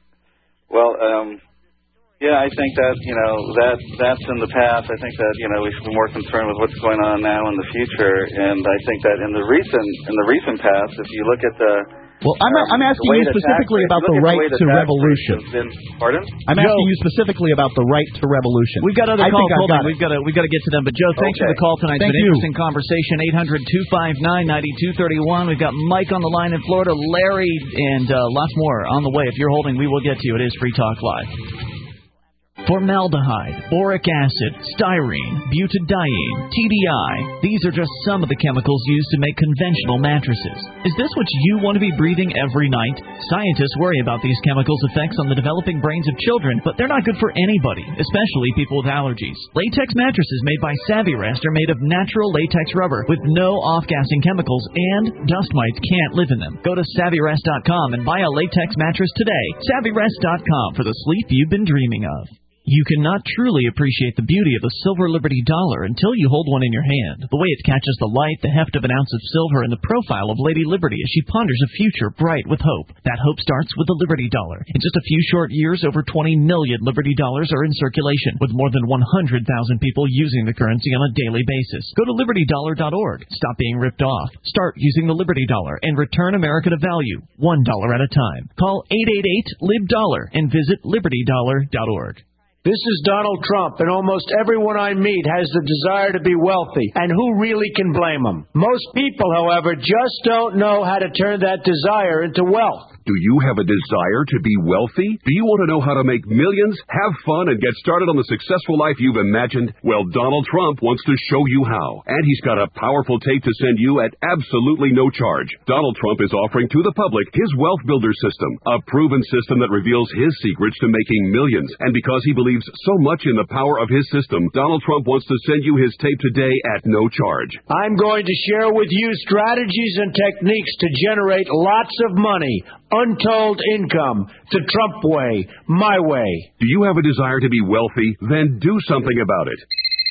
Well, um, yeah, I think that, you know, that that's in the past. I think that, you know, we should be more concerned with what's going on now in the future. And I think that in the recent in the recent past, if you look at the Well, I'm, um, I'm asking the way you the specifically tax- about look the at right way the to tax revolution. rate has been, pardon? I'm Joe. asking you specifically about the right to revolution. We've got other I calls. think I've Hold got on. it. We've got to we've got to get to them. But Joe, thanks for Okay. the call tonight. It's Thank been an you. interesting conversation. eight hundred two five nine nine two three one. We've got Mike on the line in Florida, Larry, and uh, lots more on the way. If you're holding, we will get to you. It is Free Talk Live. Formaldehyde, boric acid, styrene, butadiene, T D I. These are just some of the chemicals used to make conventional mattresses. Is this what you want to be breathing every night? Scientists worry about these chemicals' effects on the developing brains of children, but they're not good for anybody, especially people with allergies. Latex mattresses made by Savvyrest are made of natural latex rubber with no off-gassing chemicals, and dust mites can't live in them. Go to Savvyrest dot com and buy a latex mattress today. Savvyrest dot com for the sleep you've been dreaming of. You cannot truly appreciate the beauty of a silver Liberty dollar until you hold one in your hand. The way it catches the light, the heft of an ounce of silver, and the profile of Lady Liberty as she ponders a future bright with hope. That hope starts with the Liberty dollar. In just a few short years, over twenty million Liberty dollars are in circulation, with more than one hundred thousand people using the currency on a daily basis. Go to Liberty Dollar dot org. Stop being ripped off. Start using the Liberty dollar and return America to value, one dollar at a time. Call eight eight eight LIB dollar and visit Liberty Dollar dot org. This is Donald Trump, and almost everyone I meet has the desire to be wealthy, and who really can blame them? Most people, however, just don't know how to turn that desire into wealth. Do you have a desire to be wealthy? Do you want to know how to make millions, have fun, and get started on the successful life you've imagined? Well, Donald Trump wants to show you how. And he's got a powerful tape to send you at absolutely no charge. Donald Trump is offering to the public his Wealth Builder system, a proven system that reveals his secrets to making millions. And because he believes so much in the power of his system, Donald Trump wants to send you his tape today at no charge. I'm going to share with you strategies and techniques to generate lots of money, untold income, the Trump way, my way. Do you have a desire to be wealthy? Then do something about it.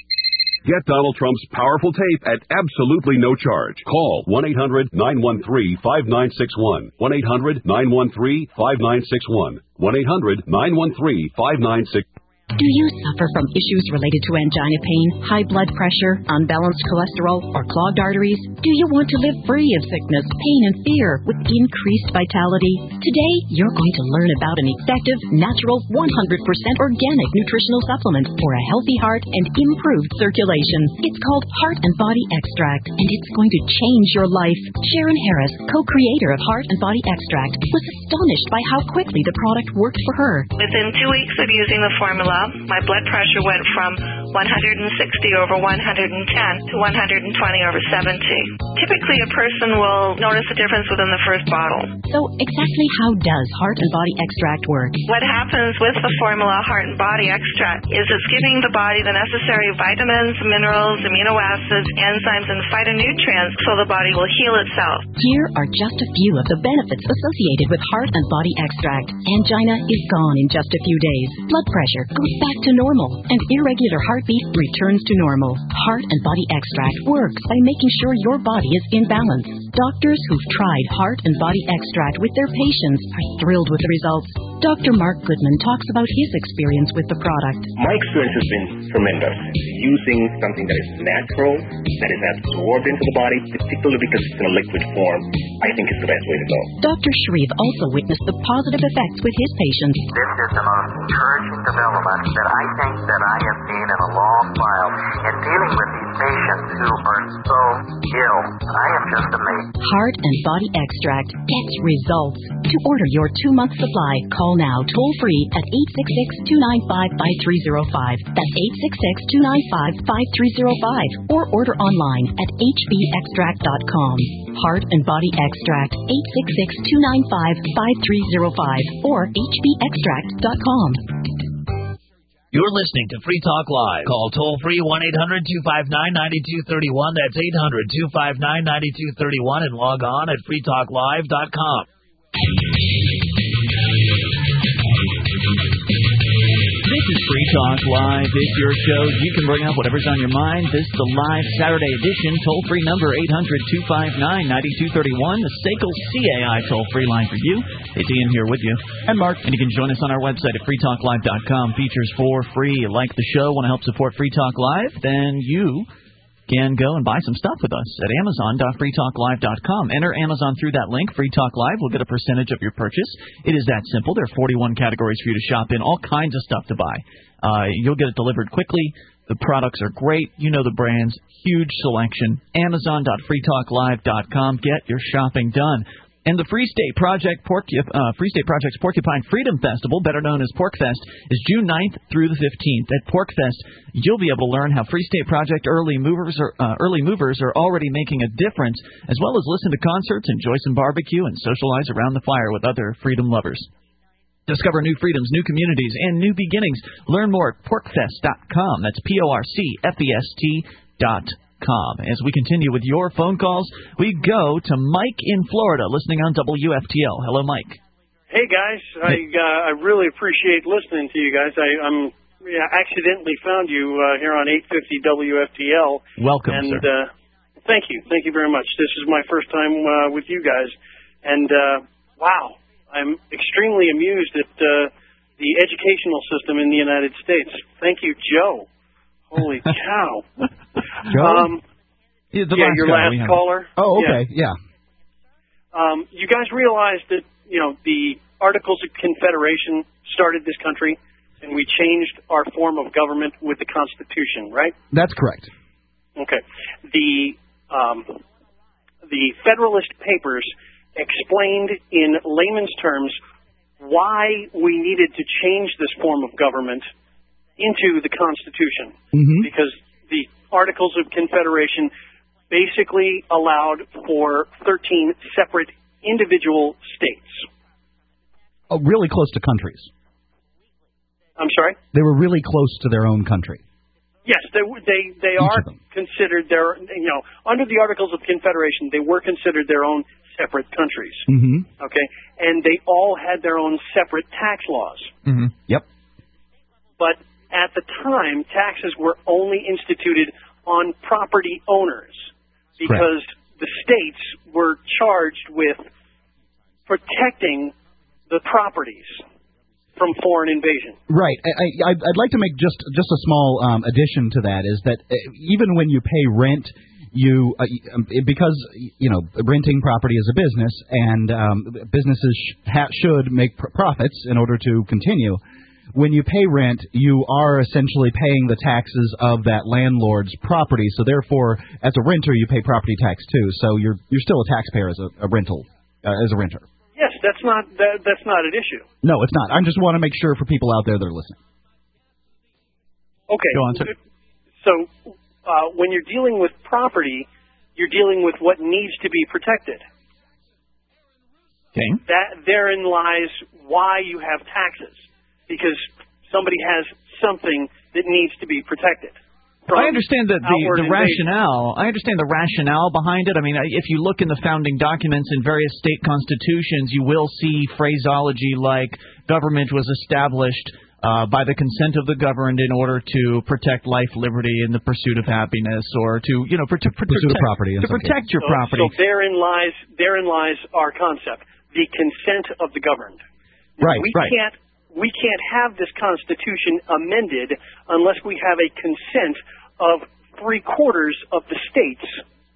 Get Donald Trump's powerful tape at absolutely no charge. Call one eight hundred nine one three five nine six one. one eight hundred nine one three five nine six one. one eight hundred nine one three five nine six one. Do you suffer from issues related to angina pain, high blood pressure, unbalanced cholesterol, or clogged arteries? Do you want to live free of sickness, pain, and fear with increased vitality? Today, you're going to learn about an effective, natural, one hundred percent organic nutritional supplement for a healthy heart and improved circulation. It's called Heart and Body Extract, and it's going to change your life. Sharon Harris, co-creator of Heart and Body Extract, was astonished by how quickly the product worked for her. Within two weeks of using the formula, my blood pressure went from one hundred sixty over one hundred ten to one hundred twenty over seventy. Typically, a person will notice a difference within the first bottle. So exactly how does Heart and Body Extract work? What happens with the formula Heart and Body Extract is it's giving the body the necessary vitamins, minerals, amino acids, enzymes, and phytonutrients so the body will heal itself. Here are just a few of the benefits associated with Heart and Body Extract. Angina is gone in just a few days. Blood pressure goes back to normal, and irregular heartbeat returns to normal. Heart and Body Extract works by making sure your body is in balance. Doctors who've tried Heart and Body Extract with their patients are thrilled with the results. Doctor Mark Goodman talks about his experience with the product. My experience has been tremendous. Using something that is natural, that is absorbed into the body, particularly because it's in a liquid form, I think is the best way to go. Doctor Shreve also witnessed the positive effects with his patients. This is the most encouraging development that I think that I have seen in a long while in dealing with these patients who are so ill. I am just amazed. Heart and Body Extract gets results. To order your two-month supply, call now toll-free at eight six six, two nine five, five three zero five. That's eight six six, two nine five, five three zero five. Or order online at h b extract dot com. Heart and Body Extract, eight six six, two nine five, five three zero five. Or h b extract dot com. You're listening to Free Talk Live. Call toll-free one eight hundred, two five nine, nine two three one. That's eight hundred, two five nine, nine two three one. And log on at free talk live dot com. This is Free Talk Live. It's your show. You can bring up whatever's on your mind. This is the live Saturday edition. Toll-free number eight hundred, two five nine, nine two three one. The S A C L C A I toll-free line for you. It's Ian here with you. And Mark. And you can join us on our website at free talk live dot com. Features for free. Like the show, want to help support Free Talk Live? Then you can go and buy some stuff with us at amazon dot free talk live dot com. Enter Amazon through that link. Free Talk Live will get a percentage of your purchase. It is that simple. There are forty-one categories for you to shop in, all kinds of stuff to buy. Uh, you'll get it delivered quickly. The products are great. You know the brands. Huge selection. amazon dot free talk live dot com. Get your shopping done. And the Free State Project Porcu- uh, Free State Project's Porcupine Freedom Festival, better known as PorcFest, is June ninth through the fifteenth. At PorcFest, you'll be able to learn how Free State Project early movers are uh, early movers are already making a difference, as well as listen to concerts, enjoy some barbecue, and socialize around the fire with other freedom lovers. Discover new freedoms, new communities, and new beginnings. Learn more at porc fest dot com. That's P O R C F E S T dot com. As we continue with your phone calls, we go to Mike in Florida, listening on W F T L. Hello, Mike. Hey, guys. I uh, I really appreciate listening to you guys. I, I'm yeah, accidentally found you uh, here on eight fifty W F T L. Welcome, and, sir. Uh, thank you. Thank you very much. This is my first time uh, with you guys. And, uh, wow, I'm extremely amused at uh, the educational system in the United States. Thank you, Joe. Holy cow. Joe? Um, yeah, the yeah last your guy last we have. caller. Oh, okay, yeah. yeah. Um, you guys realize that, you know, the Articles of Confederation started this country, and we changed our form of government with the Constitution, right? That's correct. Okay. The um, the Federalist Papers explained in layman's terms why we needed to change this form of government into the Constitution, mm-hmm. because the Articles of Confederation basically allowed for thirteen separate individual states. Oh, really close to countries. I'm sorry? They were really close to their own country. Yes, they they they Each are of them. considered their, you know, under the Articles of Confederation, they were considered their own separate countries. Mm-hmm. Okay, and they all had their own separate tax laws. Mm-hmm. Yep. But at the time, taxes were only instituted on property owners because Correct. the states were charged with protecting the properties from foreign invasion. Right. I, I, I'd like to make just just a small um, addition to that, is that even when you pay rent, you uh, because you know renting property is a business, and um, businesses sh- ha- should make pr- profits in order to continue. When you pay rent, you are essentially paying the taxes of that landlord's property. So therefore, as a renter, you pay property tax too. So you're you're still a taxpayer as a, a rental uh, as a renter. Yes, that's not that, that's not an issue. No, it's not. I just want to make sure for people out there that are listening. Okay. Go on, sir. So uh, when you're dealing with property, you're dealing with what needs to be protected. Okay. That therein lies why you have taxes, because somebody has something that needs to be protected. I understand the, the, the invasion. rationale. I understand the rationale behind it. I mean, if you look in the founding documents in various state constitutions, you will see phraseology like government was established uh, by the consent of the governed in order to protect life, liberty, and the pursuit of happiness, or to you know, to, to Pursuit protect, of property in to some protect cases. your So- property. So therein lies therein lies our concept, the consent of the governed. Right, We right. can't we can't have this Constitution amended unless we have a consent of three quarters of the states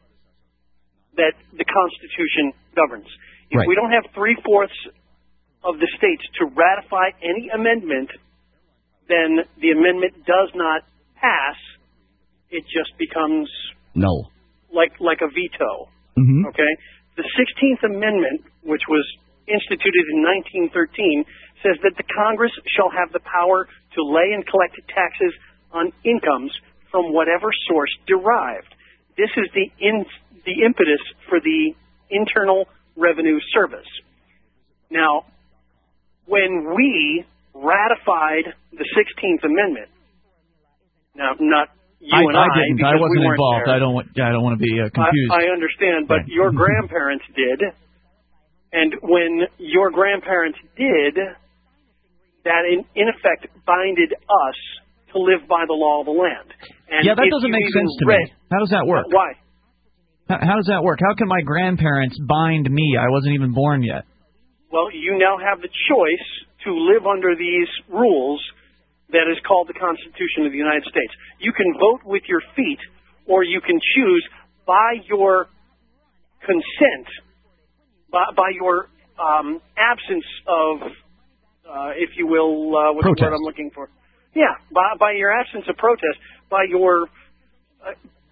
that the Constitution governs. If Right. we don't have three fourths of the states to ratify any amendment, then the amendment does not pass. It just becomes No. like like a veto. Mm-hmm. Okay? The sixteenth Amendment, which was instituted in nineteen thirteen, says that the Congress shall have the power to lay and collect taxes on incomes from whatever source derived. This is the in, the impetus for the Internal Revenue Service. Now, when we ratified the sixteenth Amendment, now not you I, and I, I didn't. because I wasn't we weren't involved. there. I don't want. I don't want to be uh, confused. I, I understand, but your grandparents did, and when your grandparents did, that in, in effect binded us to live by the law of the land. And yeah, that if doesn't you make even sense to read, me. How does that work? Why? How, how does that work? How can my grandparents bind me? I wasn't even born yet. Well, you now have the choice to live under these rules that is called the Constitution of the United States. You can vote with your feet, or you can choose by your consent, by, by your um, absence of, uh, if you will, uh, what's Protest. the word I'm looking for? Yeah, by, by your absence of protest, by your uh,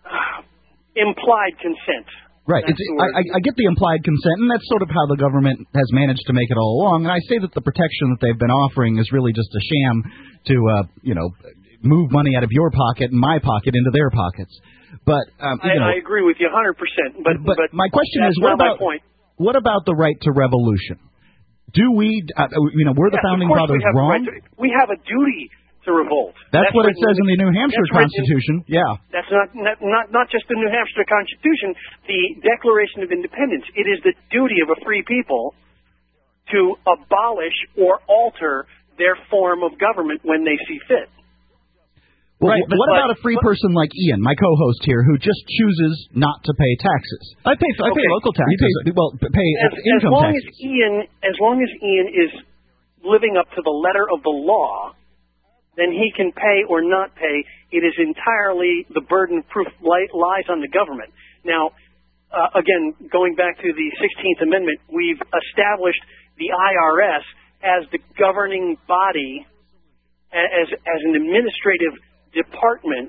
implied consent. Right. That's It's, the word. I, I I get the implied consent, and that's sort of how the government has managed to make it all along. And I say that the protection that they've been offering is really just a sham to, uh, you know, move money out of your pocket and my pocket into their pockets. But um, you I, know, I agree with you one hundred percent. But, but, but my question that's is, what not my about point. what about the right to revolution? Do we, uh, you know, were the Yes, of founding course fathers we have the wrong? right to- we have a duty to revolt. That's, what it written says in the New Hampshire that's written- Constitution. Yeah. That's not, not not not just the New Hampshire Constitution, the Declaration of Independence. It is the duty of a free people to abolish or alter their form of government when they see fit. Well, Right, wh- but- what about a free person like Ian, my co-host here, who just chooses not to pay taxes? I pay. I pay Okay. local He taxes. pays, well, p- pay As, as income long taxes. as Ian, as long as Ian is living up to the letter of the law, then he can pay or not pay. It is entirely the burden of proof li- lies on the government. Now, uh, again, going back to the sixteenth Amendment, we've established the I R S as the governing body, a- as as an administrative department,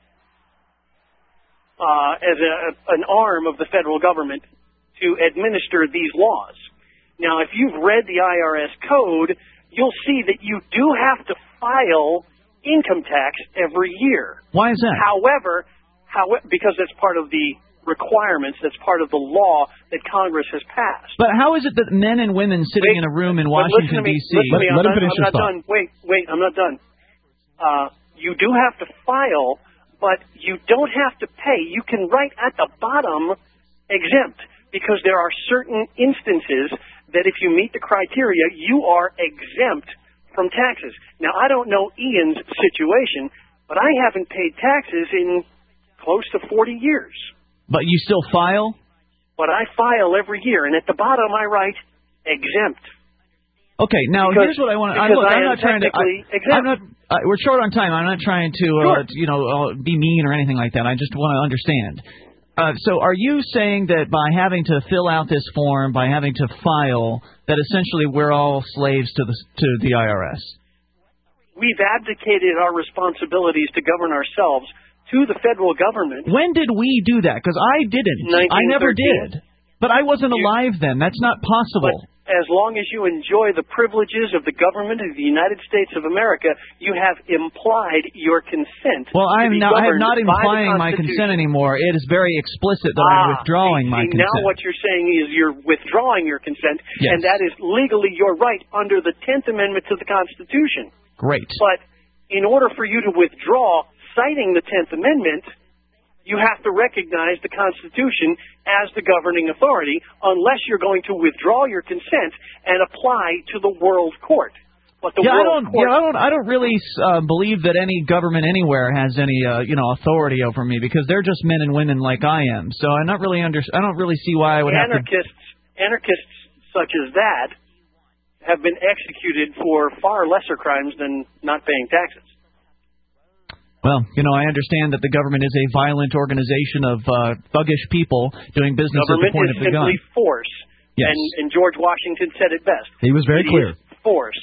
uh, as a, an arm of the federal government to administer these laws. Now, if you've read the I R S code, you'll see that you do have to file income tax every year. Why is that? However, how, because that's part of the requirements, that's part of the law that Congress has passed. But how is it that men and women sitting Wait, in a room in but listen Washington, to me, D C listen to me, I'm Let him not, finish I'm his not thought. done. Wait, wait, I'm not done. Uh, you do have to file, but you don't have to pay. You can write at the bottom exempt, because there are certain instances that if you meet the criteria, you are exempt from taxes. Now, I don't know Ian's situation, but I haven't paid taxes in close to forty years. But you still file? But I file every year, and at the bottom I write exempt. Okay, now Because- here's what I want to. because Look, I I'm am not trying to. technically I, exempt. I'm not. Uh, we're short on time. I'm not trying to, uh, Sure. you know, uh, be mean or anything like that. I just want to understand. Uh, so, are you saying that by having to fill out this form, by having to file, that essentially we're all slaves to the to the I R S? We've abdicated our responsibilities to govern ourselves to the federal government. When did we do that? Because I didn't. I never nineteen thirteen. did. But I wasn't alive then. That's not possible. But as long as you enjoy the privileges of the government of the United States of America, you have implied your consent. Well, I am to be not, I am governed not by the implying my Constitution. consent anymore. It is very explicit that ah, I'm withdrawing see, my see, consent. Now what you're saying is you're withdrawing your consent, Yes. and that is legally your right under the tenth Amendment to the Constitution. Great. But in order for you to withdraw, citing the tenth Amendment, you have to recognize the Constitution as the governing authority, unless you're going to withdraw your consent and apply to the World Court. But the yeah, I World don't. Court, Yeah, I don't. I don't really uh, believe that any government anywhere has any, uh, you know, authority over me, because they're just men and women like I am. So I'm not really under. I don't really see why I would anarchists, have to. Anarchists such as that have been executed for far lesser crimes than not paying taxes. Well, you know, I understand that the government is a violent organization of uh, thuggish people doing business Government at the point is of the gun. simply force. Yes. And, and George Washington said it best. He was very It clear. is force.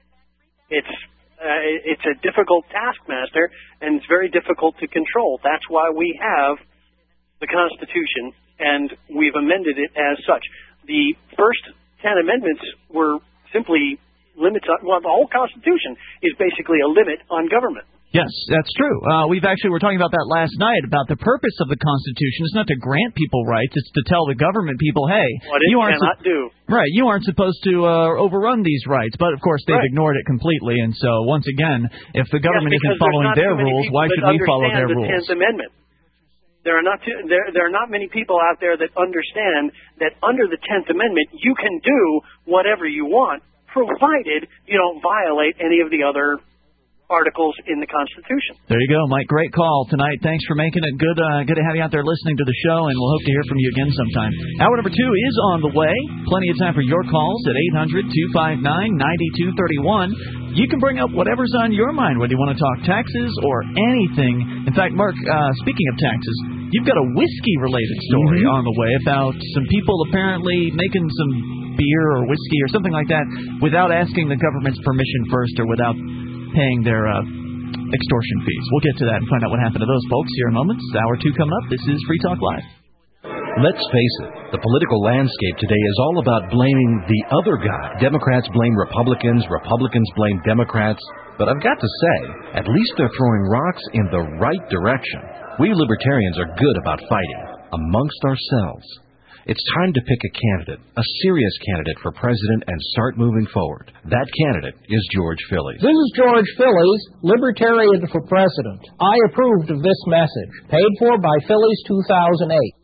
It's uh, it's a difficult taskmaster, and it's very difficult to control. That's why we have the Constitution, and we've amended it as such. The first ten amendments were simply limits on, well, the whole Constitution is basically a limit on government. Yes, that's true. Uh, we've actually were talking about that last night, about the purpose of the Constitution is not to grant people rights; it's to tell the government people, hey, What it you aren't cannot su- do. right, you aren't supposed to uh, overrun these rights. But of course, they've Right. ignored it completely. And so, once again, if the government Yes, isn't because following there's not their too many rules, people why that should we follow understand their the rules? tenth Amendment. There are not too, there there are not many people out there that understand that under the tenth Amendment you can do whatever you want, provided you don't violate any of the other articles in the Constitution. There you go, Mike. Great call tonight. Thanks for making it. Good uh, good to have you out there listening to the show, and we'll hope to hear from you again sometime. Hour number two is on the way. Plenty of time for your calls at eight hundred, two five nine, nine two three one. You can bring up whatever's on your mind, whether you want to talk taxes or anything. In fact, Mark, uh, speaking of taxes, you've got a whiskey-related story Mm-hmm. on the way about some people apparently making some beer or whiskey or something like that without asking the government's permission first, or without paying their uh, extortion fees. We'll get to that and find out what happened to those folks here in moments. Hour two coming up. This is Free Talk Live. Let's face it, the political landscape today is all about blaming the other guy. Democrats blame Republicans, Republicans blame Democrats. But I've got to say, at least they're throwing rocks in the right direction. We libertarians are good about fighting amongst ourselves. It's time to pick a candidate, a serious candidate for president, and start moving forward. That candidate is George Phillies. This is George Phillies, Libertarian for President. I approved of this message, paid for by Phillies two thousand eight.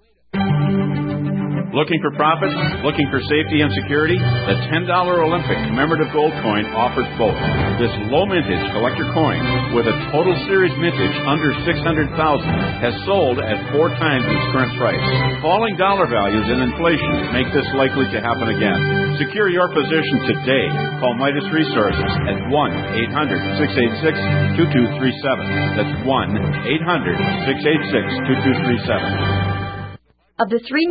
Looking for profits? Looking for safety and security? The ten dollar Olympic commemorative gold coin offers both. This low mintage collector coin, with a total series mintage under six hundred thousand dollars, has sold at four times its current price. Falling dollar values and inflation make this likely to happen again. Secure your position today. Call Midas Resources at one eight hundred, six eight six, two two three seven. That's one eight hundred, six eight six, two two three seven. Of the three